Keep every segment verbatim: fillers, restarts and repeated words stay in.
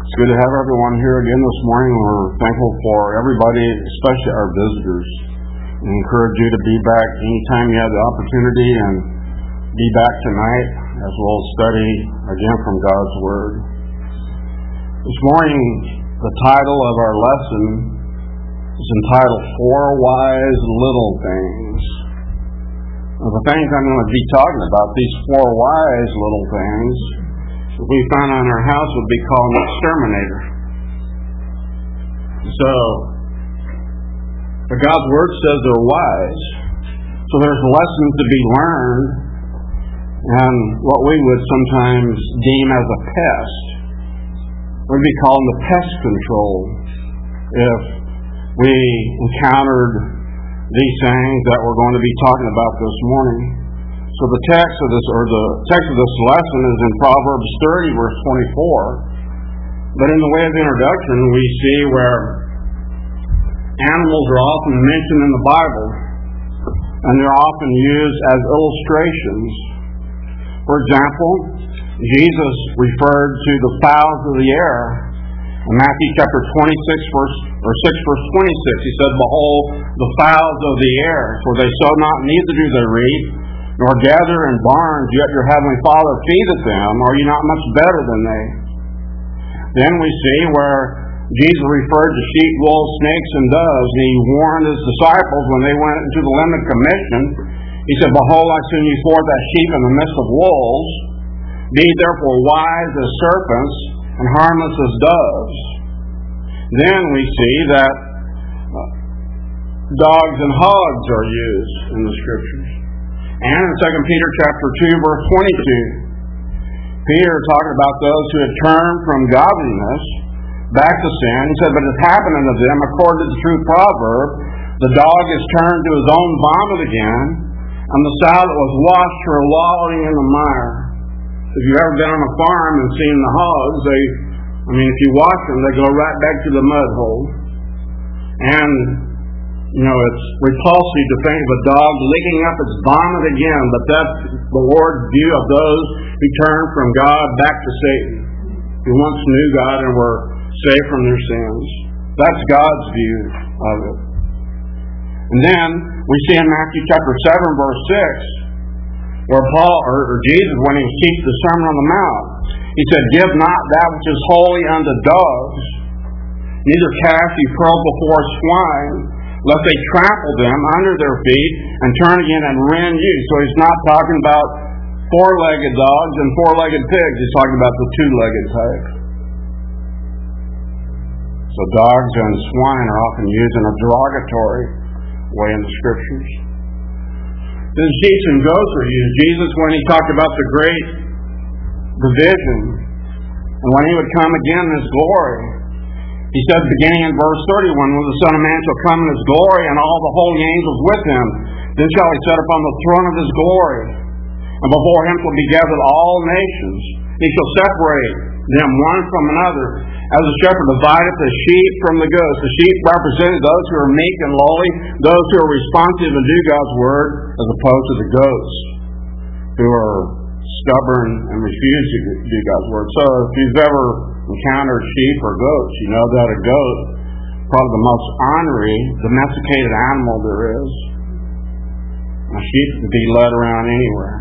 It's good to have everyone here again this morning. We're thankful for everybody, especially our visitors. We encourage you to be back anytime you have the opportunity and be back tonight as we'll study again from God's Word. This morning, the title of our lesson is entitled Four Wise Little Things. Now, the things I'm going to be talking about, these four wise little things, if we found on our house, would be called an exterminator. So, but God's Word says they're wise. So there's lessons to be learned, and what we would sometimes deem as a pest would be called the pest control if we encountered these things that we're going to be talking about this morning. So the text of this, or the text of this lesson is in Proverbs thirty, verse twenty-four. But in the way of introduction, we see where animals are often mentioned in the Bible, and they're often used as illustrations. For example, Jesus referred to the fowls of the air in Matthew chapter twenty-six, verse or six, verse twenty-six. He said, "Behold, the fowls of the air, for they sow not, neither do they reap, nor gather in barns, yet your heavenly Father feedeth them. Are you not much better than they?" Then we see where Jesus referred to sheep, wolves, snakes, and doves, and he warned his disciples when they went into the limited commission. He said, "Behold, I send you forth as sheep in the midst of wolves. Be therefore wise as serpents and harmless as doves." Then we see that dogs and hogs are used in the Scriptures. And in Second Peter chapter two, verse twenty-two, Peter talking about those who had turned from godliness back to sin. He said, "But it happened unto them according to the true proverb, the dog is turned to his own vomit again, and the sow that was washed her wallowing in the mire." If you've ever been on a farm and seen the hogs, they, I mean, if you watch them, they go right back to the mud hole. And you know, it's repulsive to think of a dog licking up its vomit again, but that's the Lord's view of those who turn from God back to Satan, who once knew God and were saved from their sins. That's God's view of it. And then we see in Matthew chapter seven, verse six, where Paul, or, or Jesus, when he was teaching the Sermon on the Mount, he said, "Give not that which is holy unto dogs, neither cast ye pearls before swine, lest they trample them under their feet and turn again and rend you." So he's not talking about four-legged dogs and four-legged pigs. He's talking about the two-legged type. So dogs and swine are often used in a derogatory way in the Scriptures. Then sheep and goats are used. Jesus, when he talked about the great division, and when he would come again in his glory, he said, beginning in verse thirty-one, "When the Son of Man shall come in his glory, and all the holy angels with him, then shall he sit upon the throne of his glory. And before him shall be gathered all nations. He shall separate them one from another, as a shepherd divideth the sheep from the goats." The sheep represented those who are meek and lowly, those who are responsive and do God's word, as opposed to the goats, who are stubborn and refuse to do God's word. So if you've ever encountered sheep or goats, you know that a goat, probably the most ornery, domesticated animal there is. A sheep can be led around anywhere.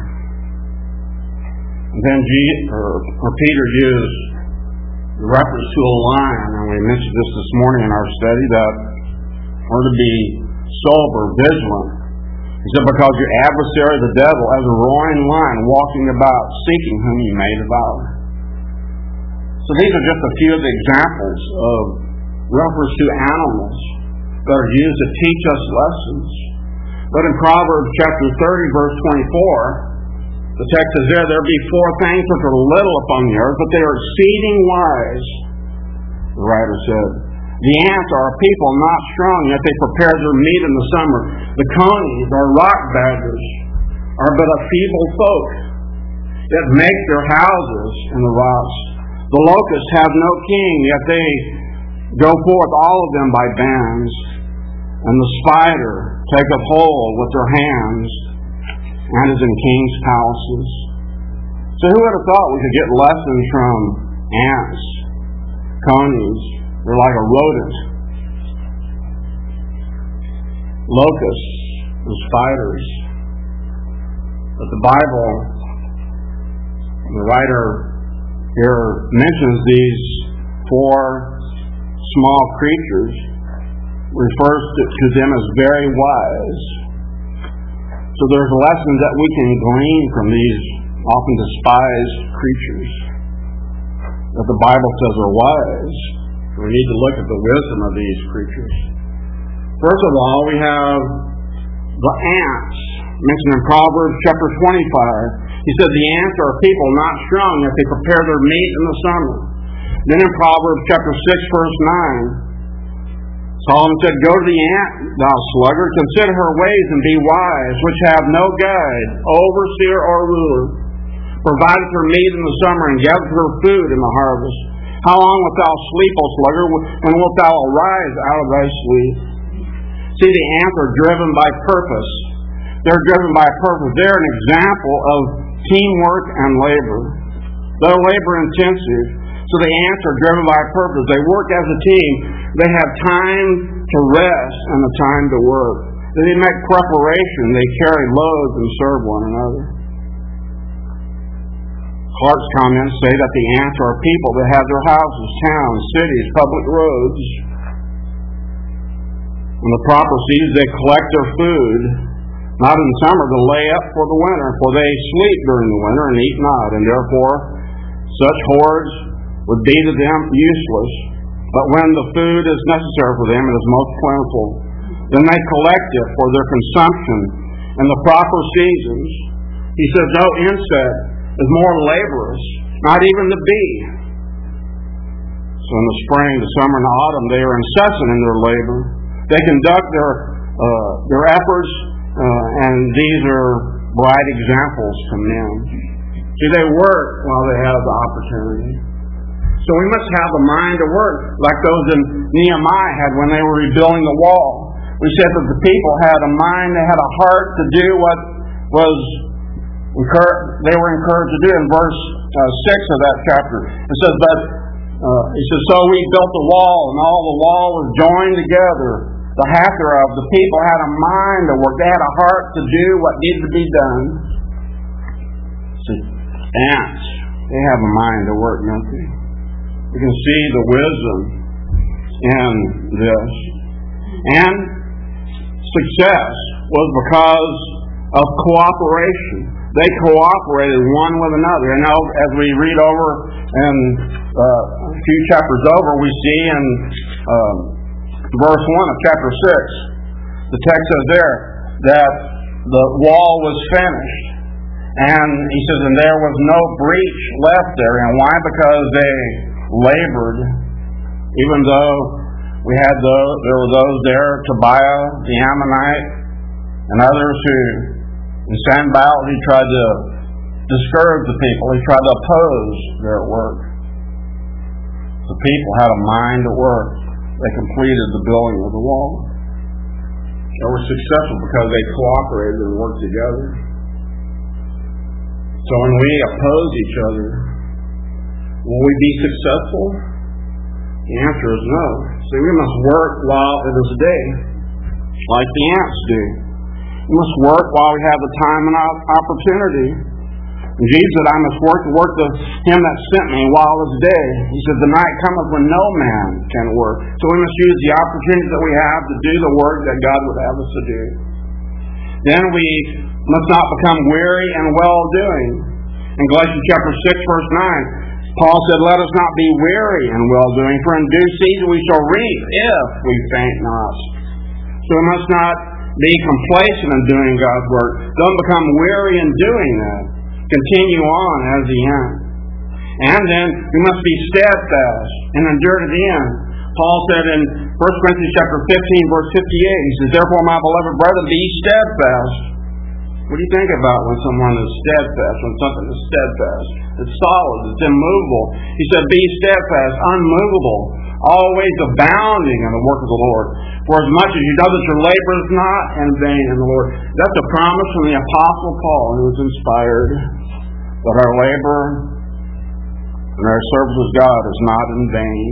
And then G, or, or Peter used the reference to a lion, and we mentioned this this morning in our study, that we're to be sober, vigilant. He said, "Because your adversary, the devil, as a roaring lion, walking about, seeking whom he may devour." So these are just a few of the examples of reference to animals that are used to teach us lessons. But in Proverbs chapter thirty, verse twenty-four, the text says there, "There be four things which are little upon the earth, but they are exceeding wise." The writer said, "The ants are a people not strong, yet they prepare their meat in the summer. The conies, or rock badgers, are but a feeble folk, yet make their houses in the rocks. The locusts have no king, yet they go forth all of them by bands. And the spider taketh hold with their hands, and is in kings' palaces." So who would have thought we could get lessons from ants, conies were like a rodent. Locusts and spiders. But the Bible, the writer here mentions these four small creatures, refers to, to them as very wise. So there's a lesson that we can glean from these often despised creatures that the Bible says are wise. We need to look at the wisdom of these creatures. First of all, we have the ants, mentioned in Proverbs chapter twenty-five. He said the ants are a people not strong, yet they prepare their meat in the summer. Then in Proverbs chapter six, verse nine, Solomon said, "Go to the ant, thou sluggard, consider her ways and be wise, which have no guide, overseer or ruler. Provideth her meat in the summer, and gathereth her food in the harvest. How long wilt thou sleep, O sluggard? When wilt thou arise out of thy sleep?" See, the ants are driven by purpose. They're driven by purpose. They're an example of teamwork and labor. They're labor intensive. So the ants are driven by purpose. They work as a team. They have time to rest and a time to work. They make preparation. They carry loads and serve one another. Clark's comments say that the ants are people that have their houses, towns, cities, public roads. In the proper seasons, they collect their food, not in summer to lay up for the winter, for they sleep during the winter and eat not, and therefore such hoards would be to them useless. But when the food is necessary for them, it is most plentiful. Then they collect it for their consumption in the proper seasons. He says no insect is more laborious, not even the bee. So in the spring, the summer, and the autumn, they are incessant in their labor. They conduct their uh, their efforts, uh, and these are bright examples to men. See, they work while they have the opportunity. So we must have the mind to work, like those in Nehemiah had when they were rebuilding the wall. We said that the people had a mind, they had a heart to do what was they were encouraged to do. In verse uh, six of that chapter, it says, "But uh, he says, so we built the wall, and all the wall was joined together. The half thereof, the people had a mind to work. They had a heart to do what needed to be done." See, ants, they have a mind to work, don't they? You can see the wisdom in this. And success was because of cooperation. They cooperated one with another. And now, as we read over in uh, a few chapters over, we see in um, verse one of chapter six, the text says there that the wall was finished. And he says, and there was no breach left there. And why? Because they labored. Even though we had those, there were those there, Tobiah the Ammonite, and others who, in Sanballat, he tried to discourage the people. He tried to oppose their work. The people had a mind to work. They completed the building of the wall. They were successful because they cooperated and worked together. So when we oppose each other, will we be successful? The answer is no. See, we must work while it is day, like the ants do. We must work while we have the time and opportunity. And Jesus said, "I must work the work of him that sent me while it is day." He said, "The night cometh when no man can work." So we must use the opportunities that we have to do the work that God would have us to do. Then we must not become weary and well-doing. In Galatians chapter six, verse nine, Paul said, "Let us not be weary in well-doing, for in due season we shall reap if we faint not." So we must not be complacent in doing God's work. Don't become weary in doing that. Continue on as the end. And then we must be steadfast and endure to the end. Paul said in First Corinthians chapter fifteen, verse fifty-eight, he says, "Therefore, my beloved brethren, be steadfast." What do you think about when someone is steadfast, when something is steadfast? It's solid, it's immovable. He said, "Be steadfast, unmovable, always abounding in the work of the Lord. For as much as you know that your labor is not in vain in the Lord." That's a promise from the Apostle Paul, who was inspired that our labor And our service with God is not in vain.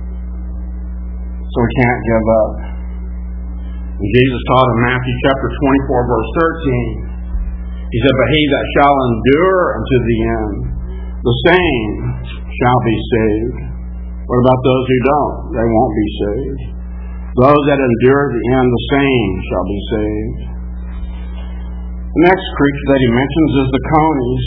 So we can't give up. And Jesus taught in Matthew chapter twenty-four, verse thirteen. He said, "But he that shall endure unto the end, the same shall be saved." What about those who don't? They won't be saved. Those that endure the end, the same shall be saved. The next creature that he mentions is the conies.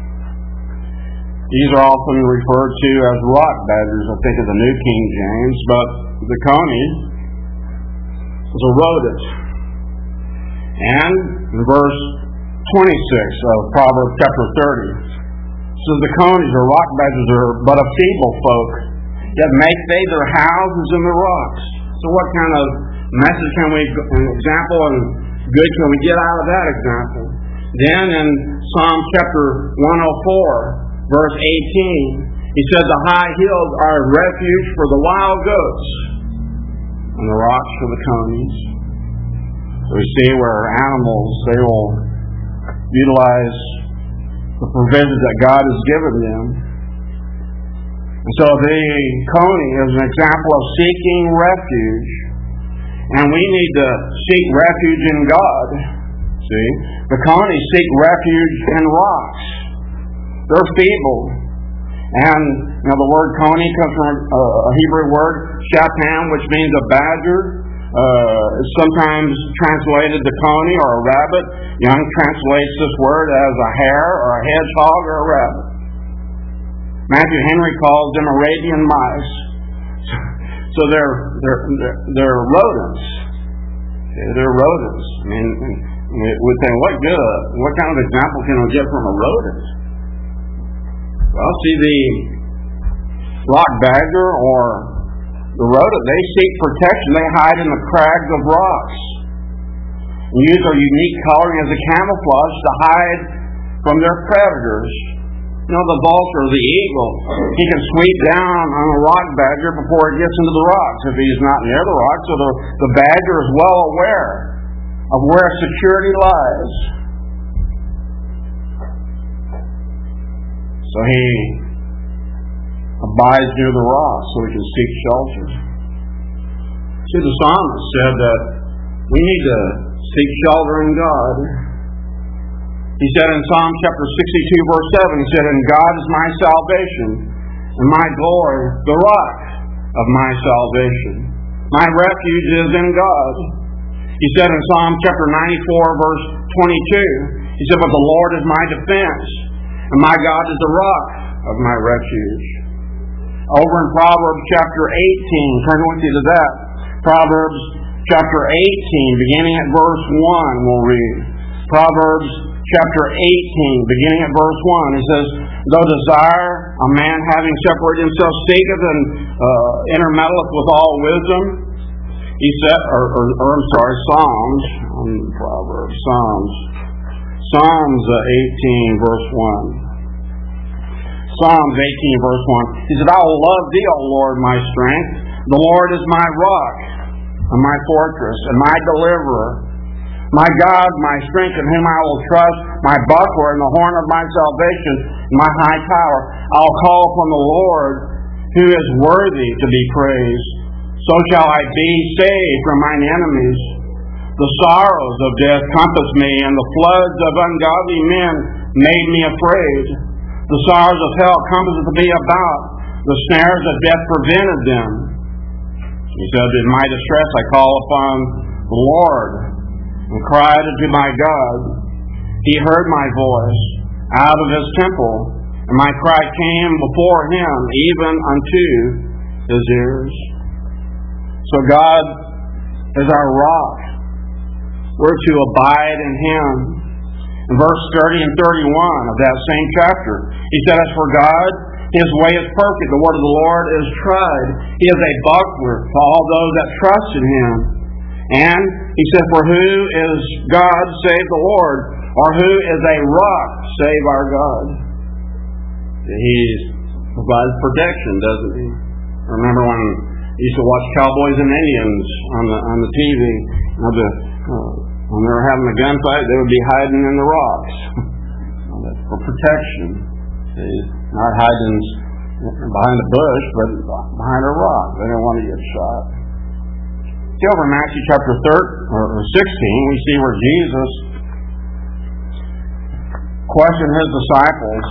These are often referred to as rock badgers, I think, of the New King James, but the coney is a rodent. And in verse twenty-six of Proverbs chapter thirty, it says, "The conies or rock badgers are but a feeble folk, yet make they their houses in the rocks." So what kind of message can we, an example and good can we get out of that example? Then in Psalm chapter one oh four, verse eighteen, he said, "The high hills are a refuge for the wild goats, and the rocks for the conies." So we see where animals, they will utilize the provisions that God has given them. And so the coney is an example of seeking refuge. And we need to seek refuge in God. See? The conies seek refuge in rocks. They're feeble. And you know, the word coney comes from a Hebrew word, shaphan, which means a badger. Uh, sometimes translated the coney or a rabbit. Young translates this word as a hare or a hedgehog or a rabbit. Matthew Henry calls them Arabian mice. So they're they're they're, they're rodents. They're rodents. I mean, we think, what good? What kind of example can we get from a rodent? Well, see, the rock badger or the rodent, they seek protection. They hide in the crags of rocks and use their unique coloring as a camouflage to hide from their predators. You know, the vulture, the eagle, he can sweep down on a rock badger before it gets into the rocks if he's not near the rocks. So the, the badger is well aware of where security lies. So he abides near the rocks so he can seek shelter. See, the psalmist said that we need to seek shelter in God. He said in Psalm chapter sixty-two, verse seven, he said, "And God is my salvation, and my glory, the rock of my salvation. My refuge is in God." He said in Psalm chapter ninety-four, verse twenty-two, he said, "But the Lord is my defense, and my God is the rock of my refuge." Over in Proverbs chapter eighteen, turn with you to that. Proverbs chapter eighteen, beginning at verse one, we'll read. Proverbs chapter eighteen, beginning at verse one, it says, "Though desire a man having separated himself seeketh and uh, intermeddleth with all wisdom," he said, or, or, or I'm sorry, Psalms, um, Proverbs, Psalms, Psalms uh, eighteen, verse one. Psalms eighteen, verse one. He said, "I will love thee, O Lord, my strength. The Lord is my rock, and my fortress, and my deliverer. My God, my strength, in whom I will trust, my buckler, and the horn of my salvation, my high tower. I'll call upon the Lord, who is worthy to be praised. So shall I be saved from mine enemies. The sorrows of death compassed me, and the floods of ungodly men made me afraid. The sorrows of hell compassed me about. The snares of death prevented them." He said, "In my distress I call upon the Lord, and cried unto my God. He heard my voice out of his temple, and my cry came before him, even unto his ears." So God is our rock. We're to abide in him. In verse thirty and thirty-one of that same chapter, he said, "As for God, his way is perfect. The word of the Lord is tried. He is a buckler to all those that trust in him." And he said, "For who is God save the Lord? Or who is a rock save our God?" He provides protection, doesn't he? Remember when you used to watch Cowboys and Indians on the on the T V? You know, the, uh, when they were having a gunfight, they would be hiding in the rocks. Well, that's for protection. See? Not hiding behind a bush, but behind a rock. They didn't want to get shot. See, over in Matthew chapter thirteen, or sixteen, we see where Jesus questioned his disciples.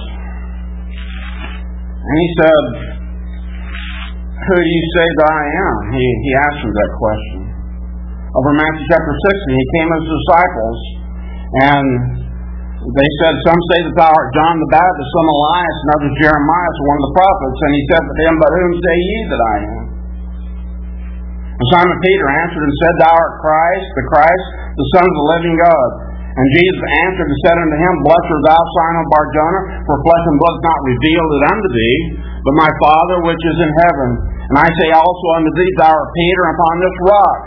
And he said, "Who do you say that I am?" He, he asked them that question. Over in Matthew chapter sixteen, he came to his disciples, and they said, "Some say that thou art John the Baptist, some Elias, and others Jeremiah, one of the prophets." And he said to them, "But whom say ye that I am?" And Simon Peter answered and said, "Thou art Christ, the Christ, the Son of the living God." And Jesus answered and said unto him, "Blessed art thou, Simon Bar-Jonah, for flesh and blood hath not revealed it unto thee, but my Father which is in heaven. And I say also unto thee, thou art Peter, and upon this rock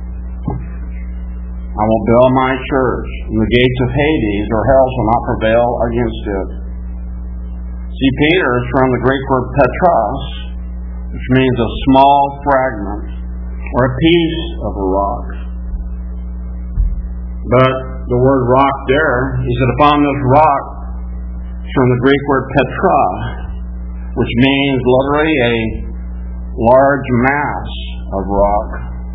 I will build my church, and the gates of Hades or hell shall not prevail against it." See, Peter is from the Greek word Petros, which means a small fragment or a piece of a rock. But the word rock there, he said, "Upon this rock," is from the Greek word Petra, which means literally a large mass of rock.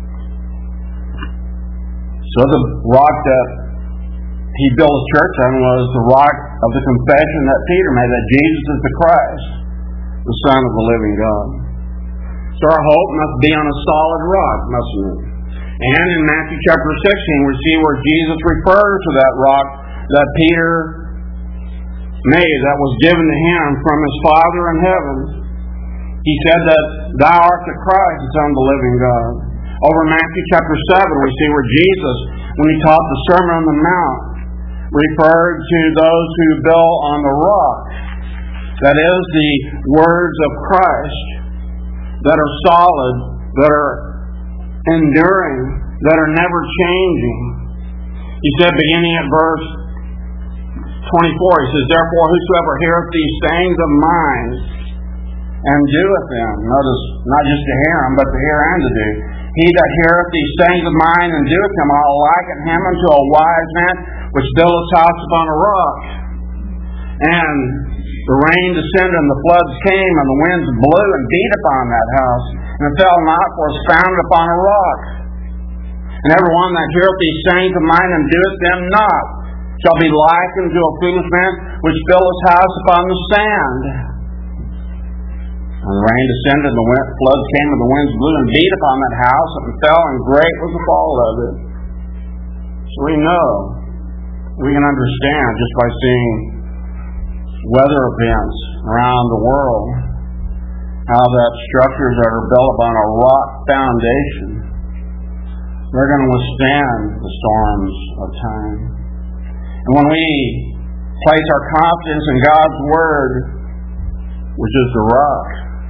So the rock that he built his church on was the rock of the confession that Peter made, that Jesus is the Christ, the Son of the living God. So our hope must be on a solid rock, mustn't it? And in Matthew chapter sixteen, we see where Jesus refers to that rock that Peter made, that was given to him from his Father in heaven. He said that thou art the Christ, the Son of the living God. Over in Matthew chapter seven, we see where Jesus, when he taught the Sermon on the Mount, referred to those who build on the rock. That is, the words of Christ that are solid, that are enduring, that are never changing. He said, beginning at verse twenty-four, he says, "Therefore whosoever heareth these sayings of mine, and doeth them," notice, not just to hear them, but to hear and to do. "He that heareth these sayings of mine, and doeth them, I'll liken him unto a wise man, which built his house upon a rock. And the rain descended, and the floods came, and the winds blew and beat upon that house. And it fell not, for it was founded upon a rock. And every one that heareth these sayings of mine, and doeth them not, shall be likened to a foolish man, which built his house upon the sand. And the rain descended, and the floods came, and the winds blew and beat upon that house, and it fell, and great was the fall of it." So we know, we can understand just by seeing weather events around the world, how that structures that are built upon a rock foundation, they're going to withstand the storms of time. And when we place our confidence in God's Word, which is the rock,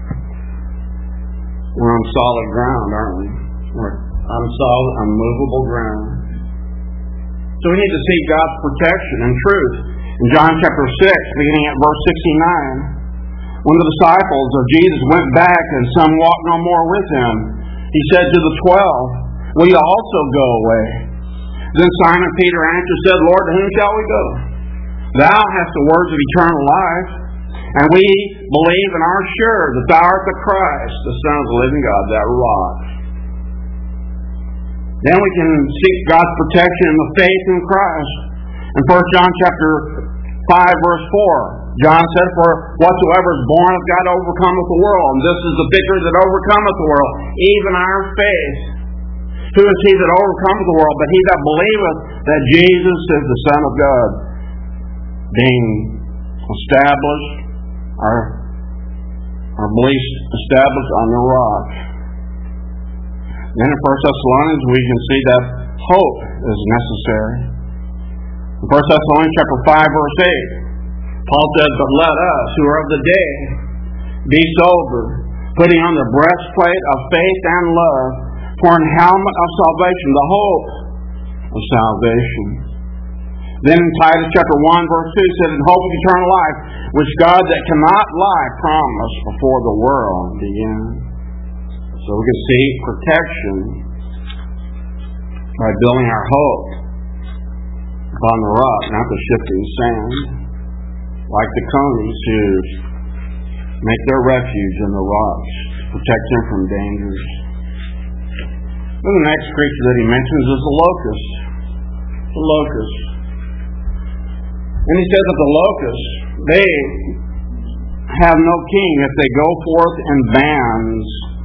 we're on solid ground, aren't we? We're on solid, unmovable ground. So we need to seek God's protection and truth. In John chapter six, beginning at verse sixty-nine, when the disciples of Jesus went back and some walked no more with him, he said to the twelve, "Will you also go away?" Then Simon Peter answered and said, "Lord, to whom shall we go? Thou hast the words of eternal life, and we believe and are sure that thou art the Christ, the Son of the living God," that rock. Then we can seek God's protection in the faith in Christ. In First John chapter five, verse four, John said, "For whatsoever is born of God overcometh the world, and this is the victory that overcometh the world, even our faith. Who is he that overcometh the world, but he that believeth that Jesus is the Son of God?" Being established, our, our beliefs established on the rock. Then in First Thessalonians we can see that hope is necessary. In First Thessalonians chapter five, verse eight, Paul says, "But let us, who are of the day, be sober, putting on the breastplate of faith and love, for an helmet of salvation, the hope of salvation." Then in Titus chapter one, verse two, said, "In hope of eternal life, which God that cannot lie promised before the world began." So we can seek protection by building our hope upon the rock, not the shifting sand, like the conies who make their refuge in the rocks, protect them from dangers. Then the next creature that he mentions is the locust. The locust. And he says that the locusts, they have no king if they go forth in bands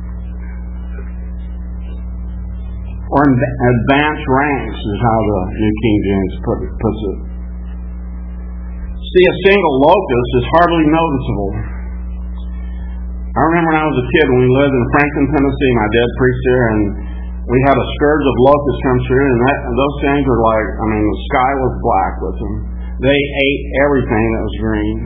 or in advanced ranks, is how the New King James put it, puts it. See, a single locust is hardly noticeable. I remember when I was a kid, when we lived in Franklin, Tennessee, my dad preached there, and we had a scourge of locusts come through, and, that, and those things were like, I mean, the sky was black with them. They ate everything that was green.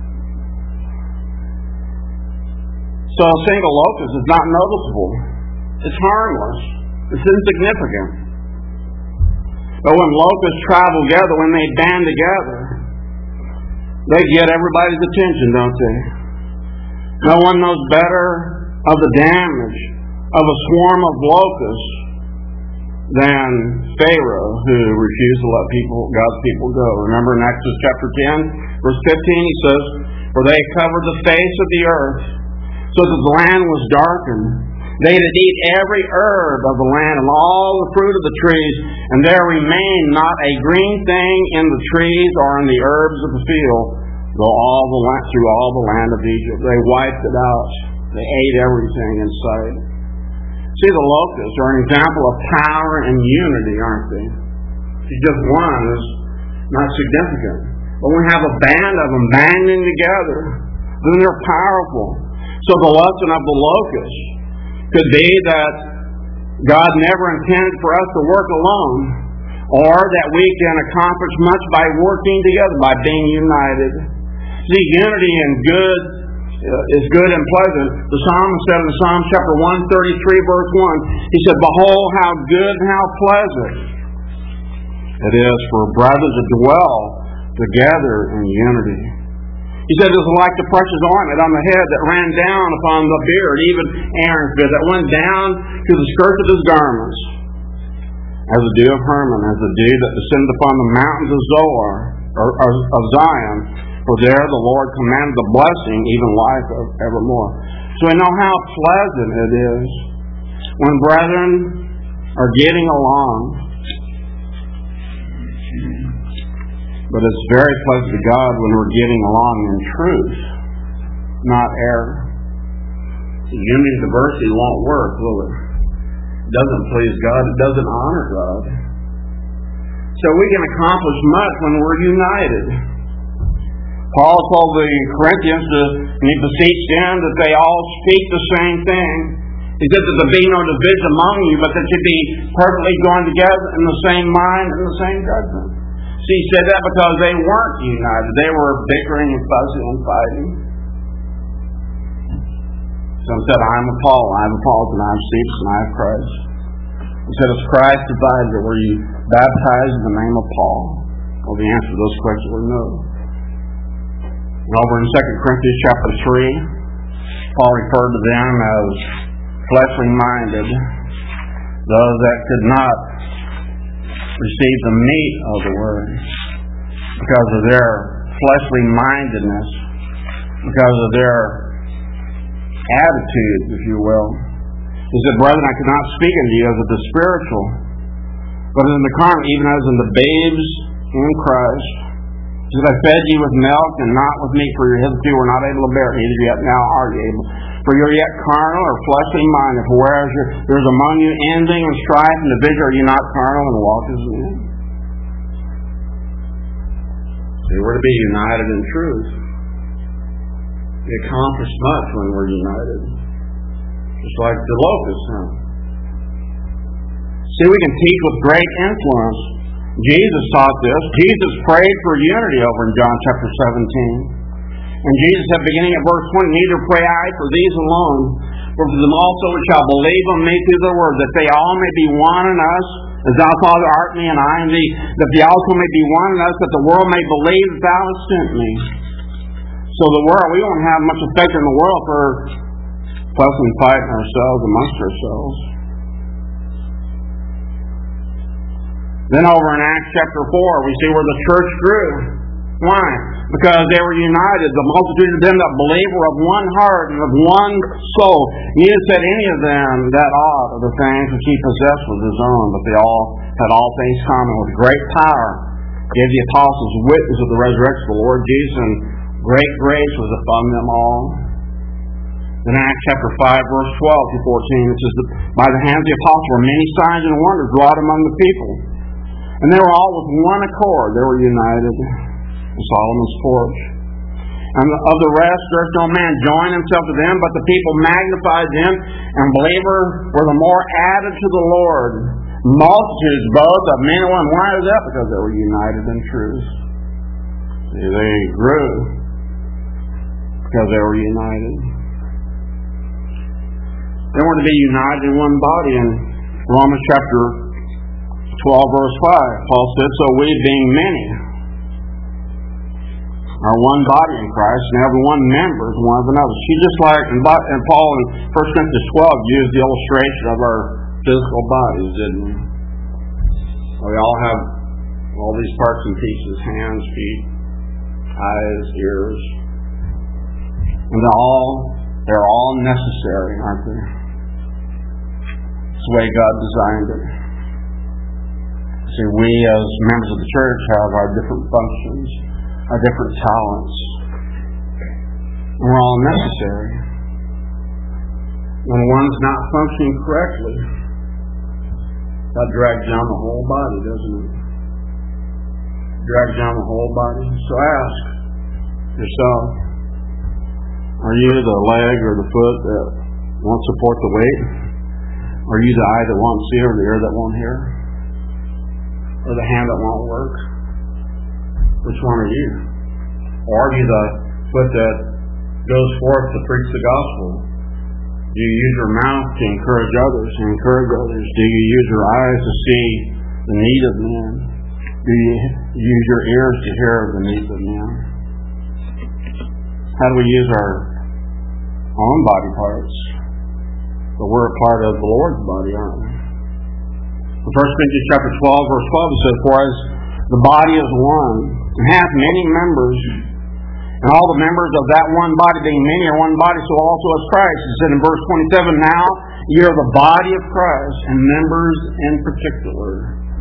So a single locust is not noticeable. It's harmless. It's insignificant. But when locusts travel together, when they band together, they get everybody's attention, don't they? No one knows better of the damage of a swarm of locusts than Pharaoh, who refused to let people, God's people go. Remember in Exodus chapter ten, verse fifteen, he says, "For they covered the face of the earth, so that the land was darkened. They did eat every herb of the land and all the fruit of the trees, and there remained not a green thing in the trees or in the herbs of the field, though all the land, through all the land of Egypt." They wiped it out. They ate everything in sight. See, the locusts are an example of power and unity, aren't they? See, just one is not significant. But when we have a band of them banging together, then they're powerful. So the lesson of the locust could be that God never intended for us to work alone, or that we can accomplish much by working together, by being united. See, unity and good uh, is good and pleasant. The psalmist said in Psalm chapter one thirty-three, verse one, he said, "Behold, how good and how pleasant it is for brothers to dwell together in unity." He said, "It's like the precious ointment on the head that ran down upon the beard, even Aaron's beard, that went down to the skirts of his garments, as the dew of Hermon, as the dew that descended upon the mountains of Zoar, or, or of Zion. For there the Lord commanded the blessing, even life evermore." So we know how pleasant it is when brethren are getting along. But it's very pleasant to God when we're getting along in truth, not error. The unity and diversity won't work, will it? It doesn't please God. It doesn't honor God. So we can accomplish much when we're united. Paul told the Corinthians to, and he beseeched them that they all speak the same thing. He said that there be no division among you, but that you be perfectly joined together in the same mind and the same judgment. See, he said that because they weren't united. They were bickering and fussing and fighting. Some said, "I'm of Paul, I'm of Apollos, and I'm Cephas, and I'm Christ." He said, "Is Christ divided, or were you baptized in the name of Paul?" Well, the answer to those questions were no. And over in Second Corinthians chapter three, Paul referred to them as fleshly minded, those that could not receive the meat of the word because of their fleshly mindedness, because of their attitudes, if you will. He said, "Brethren, I could not speak unto you as of the spiritual, but as in the carnal, even as in the babes in Christ. He said, I fed you with milk and not with meat, for you hitherto were not able to bear it, neither yet now are you able. For you are yet carnal or fleshly minded. For whereas there is among you envying and strife and division, are you not carnal and walk as men?" See, we're to be united in truth. We accomplish much when we're united. Just like the locusts, huh? See, we can teach with great influence. Jesus taught this. Jesus prayed for unity over in John chapter seventeen. And Jesus said, beginning at verse twenty, "Neither pray I for these alone, but for them also which shall believe on me through the word, that they all may be one in us, as thou, Father, art in me, and I in thee, that they also may be one in us, that the world may believe that thou hast sent me." So the world, we won't have much effect in the world for fussing and fighting ourselves amongst ourselves. Then over in Acts chapter four, we see where the church grew. Why? because they were united. The multitude of them that believed were of one heart and of one soul. Neither said any of them that aught of the things which he possessed was his own, but they all had all things common. With great power gave the apostles witness of the resurrection of the Lord Jesus, and great grace was upon them all. In Acts chapter five, verse twelve to fourteen, it says that by the hands of the apostles were many signs and wonders wrought among the people. And they were all with one accord. They were united in Solomon's porch. And of the rest, there is no man joined himself to them, but the people magnified them, and believers were the more added to the Lord. Multitudes both of men and women. Why is that? Because they were united in truth. See, they grew because they were united. They were to be united in one body. In Romans chapter twelve, verse five, Paul said, so we, being many, are one body in Christ, and every one members one of another. See, just like, and Paul in First Corinthians twelve used the illustration of our physical bodies, didn't we? We all have all these parts and pieces: hands, feet, eyes, ears, and they're all they're all necessary, aren't they? It's the way God designed it. See, we as members of the church have our different functions, our different talents, and we're all necessary. When one's not functioning correctly, that drags down the whole body, doesn't it? Drags down the whole body. So ask yourself, are you the leg or the foot that won't support the weight? Are you the eye that won't see, or the ear that won't hear? Or the hand that won't work? Which one are you? Or are you the foot that goes forth to preach the gospel? Do you use your mouth to encourage others, to encourage others? Do you use your eyes to see the need of men? Do you use your ears to hear the needs of men? How do we use our own body parts? But we're a part of the Lord's body, aren't we? In First Corinthians chapter twelve, verse twelve, it says, for as the body is one, and hath many members, and all the members of that one body, being many, are one body, so also is Christ. It said in verse twenty-seven, now ye are the body of Christ, and members in particular.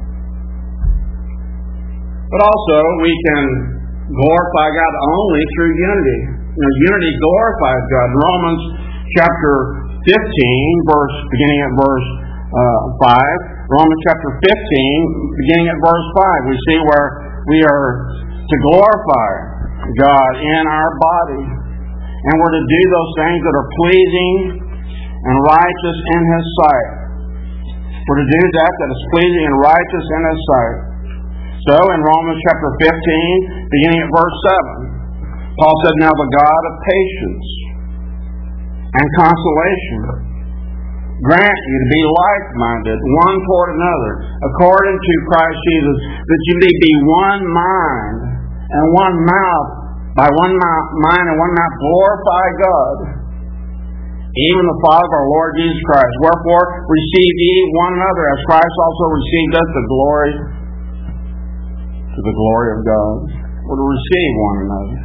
But also, we can glorify God only through unity. You know, unity glorifies God. In Romans chapter fifteen, verse beginning at verse uh, five, Romans chapter fifteen, beginning at verse five, we see where we are to glorify God in our body, and we're to do those things that are pleasing and righteous in His sight. We're to do that that is pleasing and righteous in His sight. So in Romans chapter fifteen, beginning at verse seven, Paul said, now the God of patience and consolation grant you to be like-minded one toward another, according to Christ Jesus, that you may be one mind and one mouth, by one mind and one mouth glorify God, even the Father of our Lord Jesus Christ. Wherefore receive ye one another, as Christ also received us, the glory to the glory of God. We're to receive one another.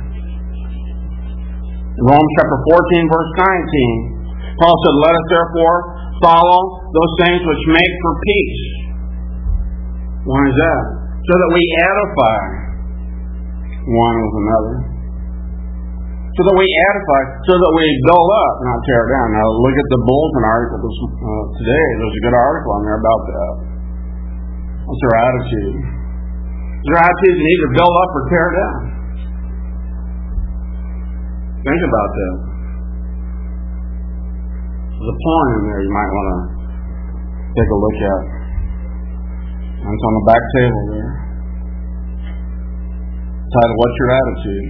In Romans chapter fourteen, verse nineteen, Paul said, let us therefore follow those things which make for peace. Why is that? So that we edify one with another. So that we edify, so that we build up, not tear down. Now look at the bulletin article this, uh, today. There's a good article on there about that. What's our attitude? Is our attitude to either build up or tear down? Think about that. There's a poem in there you might want to take a look at. And it's on the back table there. Titled, What's Your Attitude?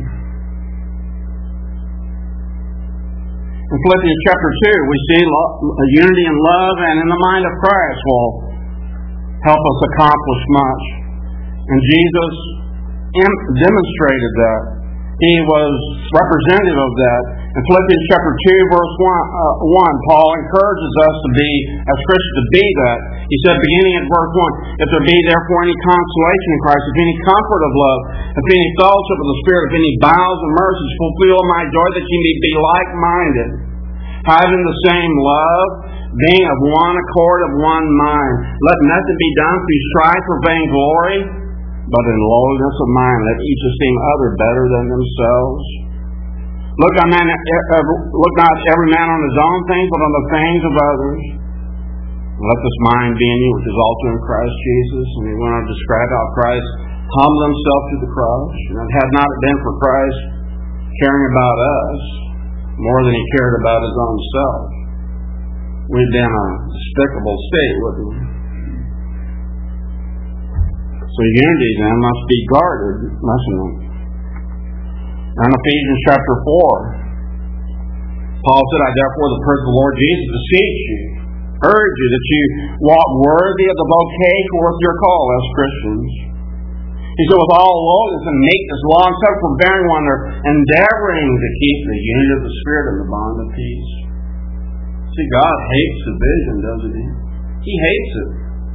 In Philippians chapter two, we see a unity in love and in the mind of Christ will help us accomplish much. And Jesus demonstrated that. He was representative of that In Philippians chapter two, verse one, uh, one, Paul encourages us to be, as Christians, to be that. He said, beginning at verse one, if there be therefore any consolation in Christ, if any comfort of love, if any fellowship of the Spirit, if any bowels and mercies, fulfill my joy that ye may be like-minded, having the same love, being of one accord, of one mind. Let nothing be done through strife or vainglory, but in lowliness of mind, let each esteem other better than themselves. Look, on man, look not every man on his own things, but on the things of others. Let this mind be in you, which is also in Christ Jesus. And we want to describe how Christ humbled himself to the cross. And had not it been for Christ caring about us more than he cared about his own self, we'd be in a despicable state, wouldn't we? So unity then must be guarded, mustn't it? In Ephesians chapter four, Paul said, I therefore, the prisoner of the Lord Jesus, beseech you, urge you that you walk worthy of the vocation with your call as Christians. He said, with all lowliness and meekness, long-suffering, forbearing one another, endeavoring to keep the unity of the Spirit in the bond of peace. See, God hates division, doesn't he? He hates it.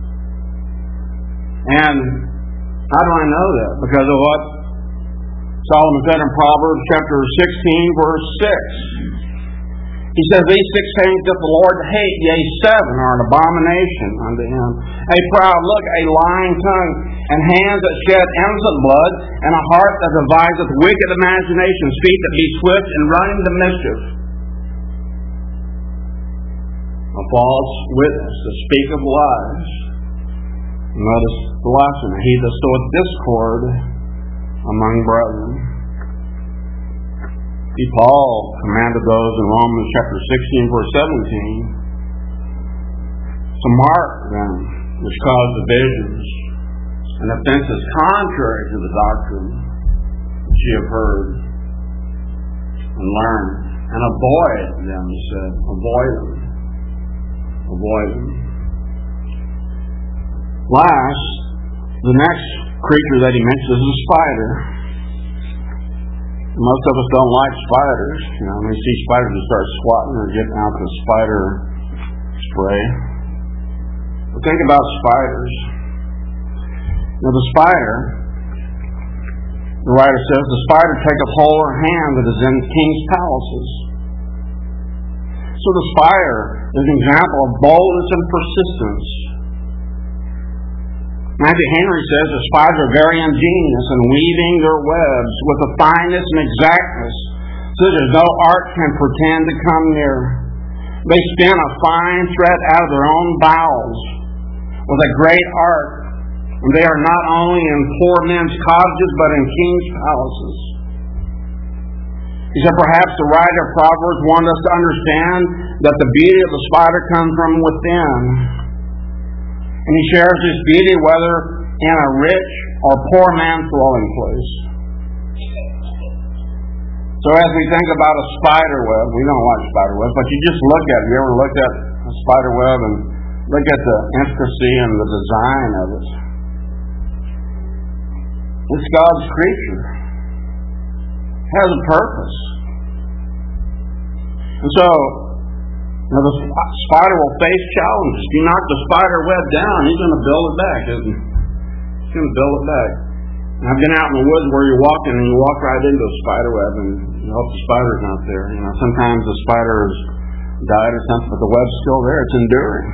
And how do I know that? Because of what Solomon said in Proverbs chapter sixteen, verse six. He says, these six things doth the Lord hate, yea, seven are an abomination unto him. A proud look, a lying tongue, and hands that shed innocent blood, and a heart that deviseth wicked imaginations, feet that be swift in running to mischief. A false witness to speak of lies. Notice the lesson. He that soweth discord among brethren. See, Paul commanded those in Romans chapter sixteen, verse seventeen, to mark them which cause divisions and offenses contrary to the doctrine which ye have heard and learned, and avoid them, he said. Avoid them. Avoid them. Last, the next creature that he mentions is a spider. Most of us don't like spiders. You know, when we see spiders, we start swatting or getting out the spider spray. But think about spiders. Now, the spider, the writer says, the spider taketh hold of her hand that is in king's palaces. So the spider is an example of boldness and persistence. Matthew Henry says the spiders are very ingenious in weaving their webs with a fineness and exactness so that no art can pretend to come near. They spin a fine thread out of their own bowels with a great art, and they are not only in poor men's cottages but in kings' palaces. He said perhaps the writer of Proverbs wanted us to understand that the beauty of the spider comes from within. And he shares his beauty whether in a rich or poor man's dwelling place. So as we think about a spider web, we don't like spider webs, but you just look at it. You ever looked at a spider web and look at the intricacy and the design of it? It's God's creature. It has a purpose. And so, now the spider will face challenges. If you knock the spider web down, he's going to build it back, isn't he? He's going to build it back. And I've been out in the woods where you're walking and you walk right into a spider web and you hope the spider's not there. You know, sometimes the spider has died or something, but the web's still there. It's enduring.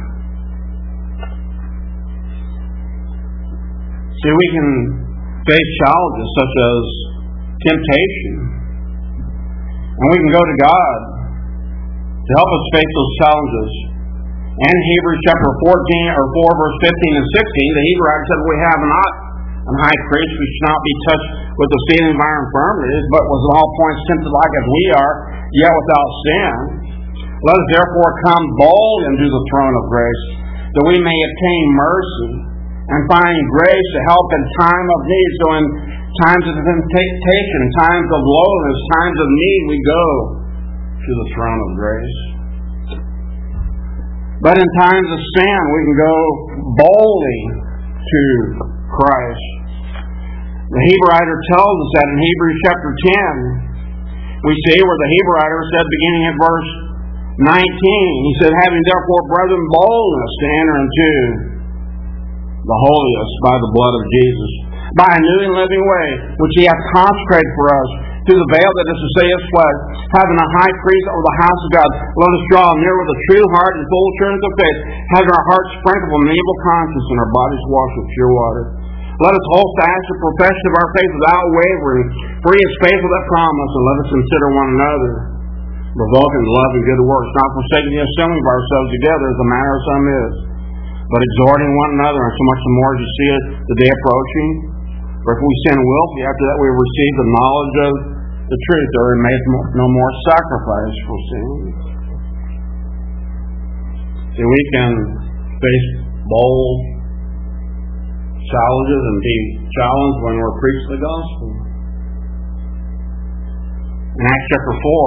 See, we can face challenges such as temptation. And we can go to God to help us face those challenges. And in Hebrews chapter fourteen or four verse fifteen and sixteen, the Hebrew writer said, we have not an high priest who should not be touched with the feelings of our infirmities, but was in all points tempted like as we are, yet without sin. Let us therefore come boldly unto the throne of grace, that we may obtain mercy and find grace to help in time of need. So in times of temptation, times of lowliness, times of need, we go to the throne of grace. But in times of sin, we can go boldly to Christ. The Hebrew writer tells us that in Hebrews chapter ten. we see where the Hebrew writer said, beginning at verse nineteen, he said, having therefore, brethren, boldness to enter into the holiest by the blood of Jesus, by a new and living way, which he hath consecrated for us, through the veil that is to say his flesh, having a high priest over the house of God. Let us draw near with a true heart and full assurance of faith, having our hearts sprinkled from an evil conscience and our bodies washed with pure water. Let us hold fast the profession of our faith without wavering, for he is faithful that promise, and let us consider one another, provoking to love and good works, not forsaking the assembling of ourselves together as the manner of some is, but exhorting one another, and so much the more as you see it, the day approaching. For if we sin willfully, after that we have received the knowledge of the truth, there remains no more sacrifice for sin. See, we can face bold challenges and be challenged when we're preaching the gospel. In Acts chapter four,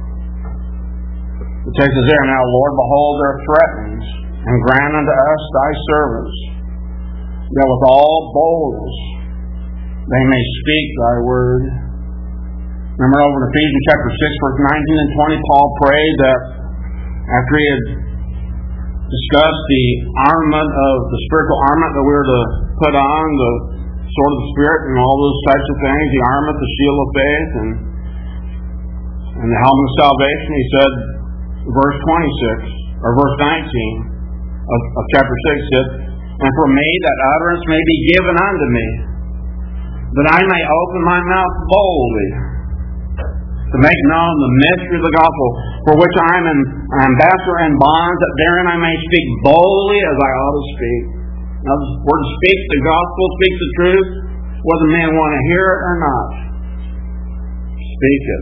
the text is there, now Lord, behold their threatenings, and grant unto us thy servants, that with all boldness they may speak thy word. Remember over in Ephesians chapter six, verse nineteen and twenty, Paul prayed that after he had discussed the armament of the spiritual armament that we were to put on, the sword of the Spirit and all those types of things, the armament, the shield of faith, and and the helmet of salvation, he said, verse twenty-six, or verse nineteen of, of chapter six said, and for me that utterance may be given unto me, that I may open my mouth boldly, to make known the mystery of the gospel, for which I am an ambassador in bonds, that therein I may speak boldly as I ought to speak. Now, we're to speak the gospel, speak the truth, whether men want to hear it or not. Speak it.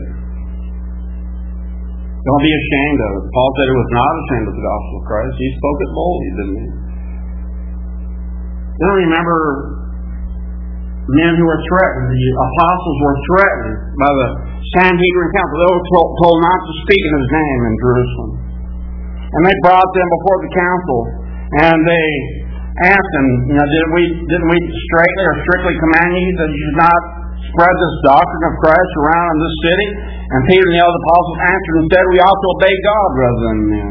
Don't be ashamed of it. Paul said he was not ashamed of the gospel of Christ. He spoke it boldly, didn't he? Then remember men who were threatened. The apostles were threatened by the Sanhedrin council. They were told, told not to speak in his name in Jerusalem. And they brought them before the council, and they asked them, you know, did we, didn't we straightly or strictly command you that you should not spread this doctrine of Christ around in this city? And Peter and the other apostles answered and said, we ought to obey God rather than men.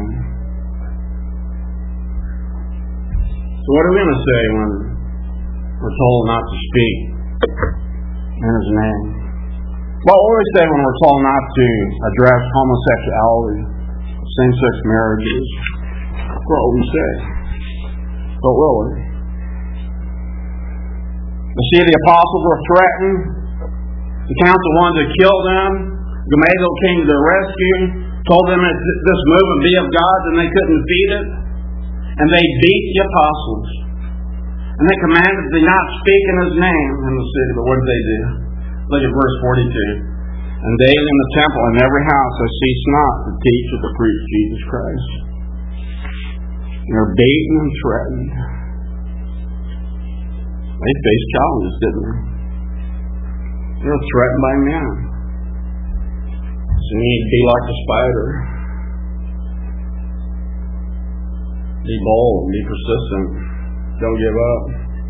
So what are we going to say when we're told not to speak in his name? What will we say when we're told not to address homosexuality, same-sex marriages? What will we say? What will we? You see, the apostles were threatened. The council wanted to kill them. Gamaliel came to their rescue, told them that this move would be of God, and they couldn't defeat it. And they beat the apostles. And they commanded that they not speak in his name in the city. But what did they do? Look at verse forty-two. And daily in the temple and every house they cease not to teach and to preach Jesus Christ. And they're beaten and threatened. They faced challenges, didn't they? They were threatened by men. So you need to be like the spider. Be bold, be persistent. Don't give up.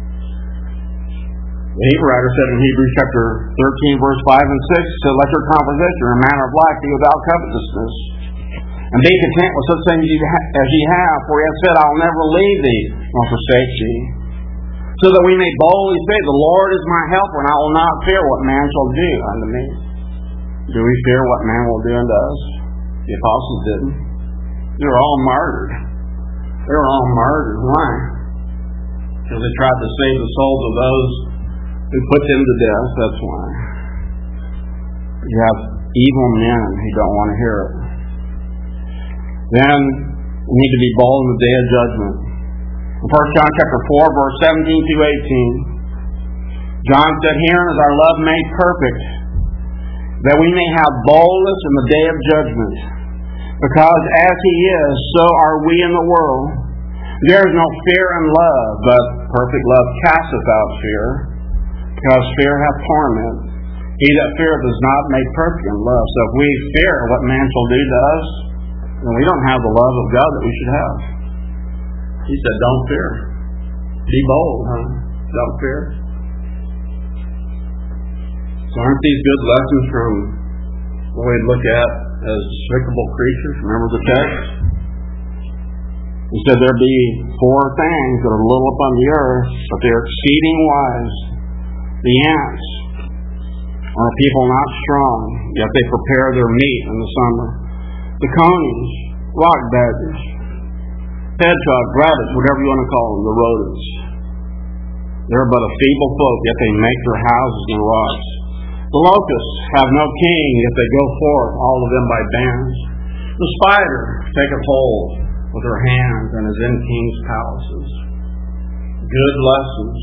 The Hebrew writer said in Hebrews chapter thirteen, verse five and six, he said, let your conversation or manner of life be without covetousness, and be content with such things as ye have, for he hath said, I will never leave thee nor forsake thee. So that we may boldly say, the Lord is my helper, and I will not fear what man shall do unto me. Do we fear what man will do unto us? The apostles didn't. They were all martyred. They were all martyred. Why? Because they tried to save the souls of those who put them to death. That's why. You have evil men who don't want to hear it. Then we need to be bold in the day of judgment. In First John chapter four, verse seventeen through eighteen, John said, herein is our love made perfect, that we may have boldness in the day of judgment. Because as he is, so are we in the world. There is no fear in love, but perfect love casteth out fear, because fear hath torment. He that feareth is not made perfect in love. So if we fear what man shall do to us, then we don't have the love of God that we should have. He said, don't fear. Be bold, huh? Don't fear. So aren't these good lessons from what we'd look at as despicable creatures. Remember the text? He said there be four things that are little upon the earth, but they are exceeding wise. The ants are a people not strong, yet they prepare their meat in the summer. The conies, rock badgers, hedgehogs, rabbits, whatever you want to call them, the rodents. They're but a feeble folk, yet they make their houses in rocks. The locusts have no king, yet they go forth, all of them by bands. The spider taketh hold with her hands and is in kings' palaces. Good lessons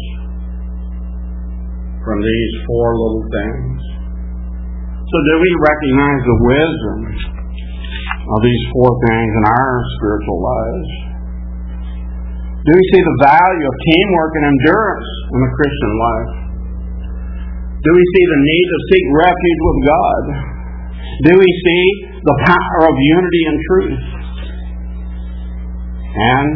from these four little things. So do we recognize the wisdom of these four things in our spiritual lives? Do we see the value of teamwork and endurance in the Christian life? Do we see the need to seek refuge with God? Do we see the power of unity and truth? And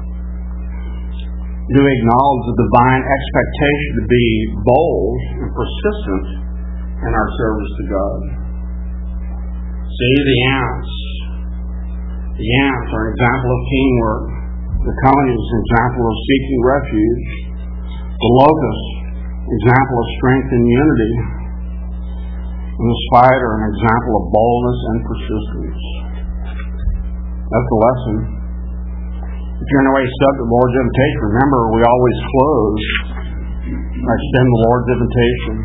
do we acknowledge the divine expectation to be bold and persistent in our service to God? See, the ants. The ants are an example of teamwork. The colony is an example of seeking refuge. The locust, example of strength and unity. And the spider, an example of boldness and persistence. That's the lesson. If you're in a way stuck with the Lord's invitation, remember we always close by extend the Lord's invitation.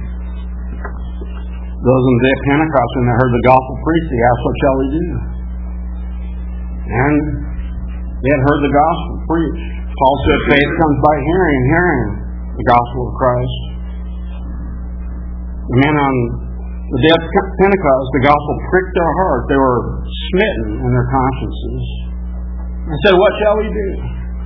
Those in the day of Pentecost, when they heard the gospel preached, they asked, what shall we do? And they had heard the gospel preached. Paul said, faith comes by hearing, and hearing the gospel of Christ. The men on the day of Pentecost, the gospel pricked their heart. They were smitten in their consciences. I said, what shall we do?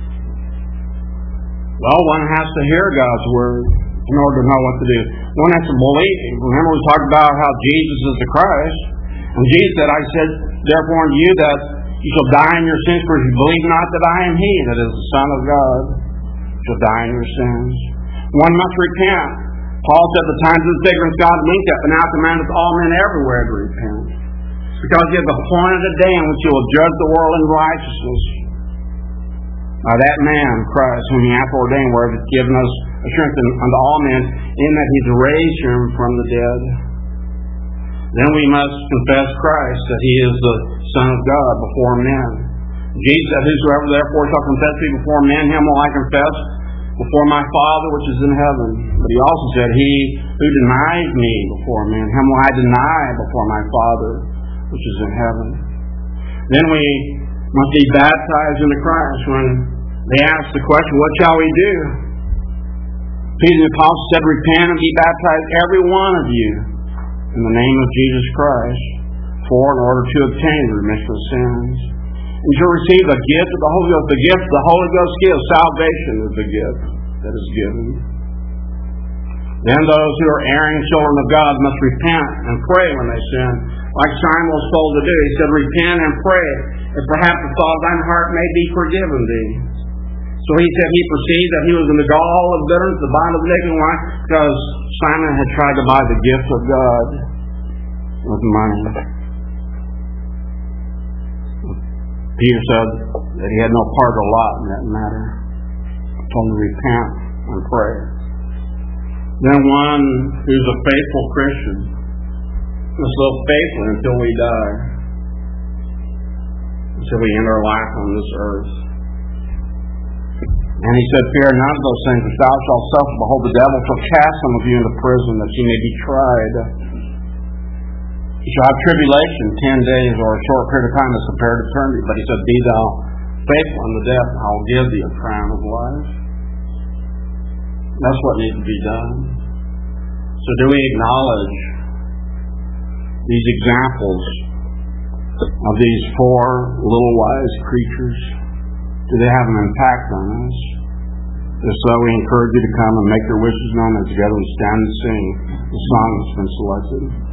Well, one has to hear God's word in order to know what to do. One has to believe. Remember we talked about how Jesus is the Christ. And Jesus said, I said, therefore unto you that you shall die in your sins, for if you believe not that I am he, that is the Son of God, you shall die in your sins. One must repent. Paul said, the times of his ignorance God winked at, but now commandeth all men everywhere to repent. Because he has appointed a day in which he will judge the world in righteousness. By that man, Christ, whom he hath ordained, where he hath given us assurance unto all men, in that he hath raised him from the dead. Then we must confess Christ, that he is the Son of God before men. Jesus said, whosoever therefore shall confess me before men, him will I confess before my Father which is in heaven. But he also said, he who denies me before men, him will I deny before my Father which is in heaven. Then we must be baptized into Christ. When they ask the question, what shall we do? Peter the Apostle said, repent and be baptized, every one of you, in the name of Jesus Christ, for in order to obtain the remission of sins. And to receive the gift of the Holy Ghost. The gift the Holy Ghost gives, salvation is the gift that is given. Then those who are erring children of God must repent and pray when they sin. Like Simon was told to do. He said, repent and pray, that perhaps the thought of thine heart may be forgiven thee. So he said he perceived that he was in the gall of bitterness, the bond of iniquity. Why? Because Simon had tried to buy the gift of God with money. Peter said that he had no part or lot in that matter. He told him to repent and pray. Then one who's a faithful Christian must live faithfully until we die, until we end our life on this earth. And he said, fear none of those things, which thou shalt suffer. Behold, the devil shall cast some of you into prison, that ye may be tried. You shall have tribulation ten days or a short period of time as compared to eternity. But he said, be thou faithful unto death, and I will give thee a crown of life. That's what needs to be done. So do we acknowledge these examples of these four little wise creatures? Do they have an impact on us? If so, we encourage you to come and make your wishes known, and together we stand and sing the song that's been selected.